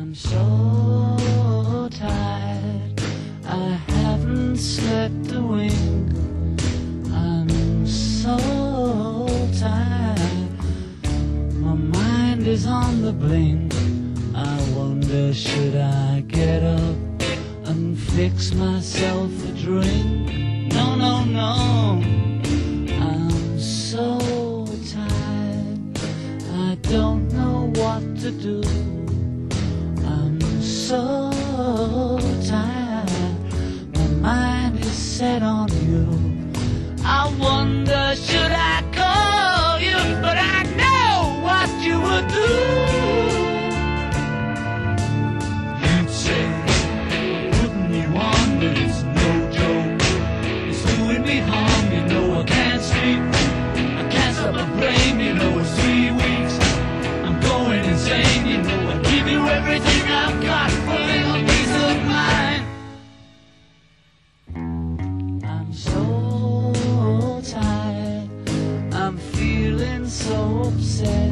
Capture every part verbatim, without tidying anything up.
I'm so tired, I haven't slept a wink. I'm so tired, my mind is on the blink. I wonder, should I get up and fix myself a drink? No, no, no, I'm so tired, I don't know what to do. I'm so tired, my mind is set on you. I wonder, should I call you? But I know what you would do. You'd say, putting you on, but it's no joke. It's doing me harm, you know I can't sleep. I can't stop my brain, you know it's three weeks. I'm going insane, you know I give you everything I've got for a little peace of mind. I'm so tired, I'm feeling so upset.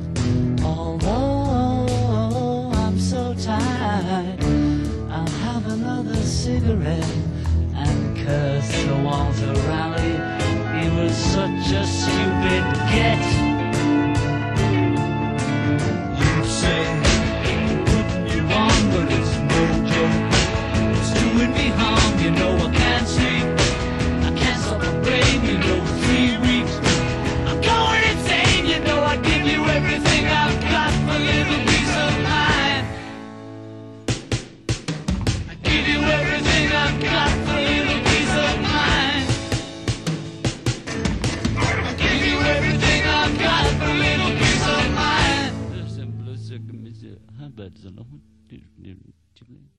Although I'm so tired, I'll have another cigarette and curse the Walter Raleigh. He was such a stupid get. You'd say, putting you on, but it's no joke. It's doing me harm, you know I can't sleep. I can't stop my brain, you know, three weeks. I'm going insane, you know I give you everything I've got for a little peace of mind. I give you everything I've got for a little peace of mind. I give you everything I've got for a little peace of mind.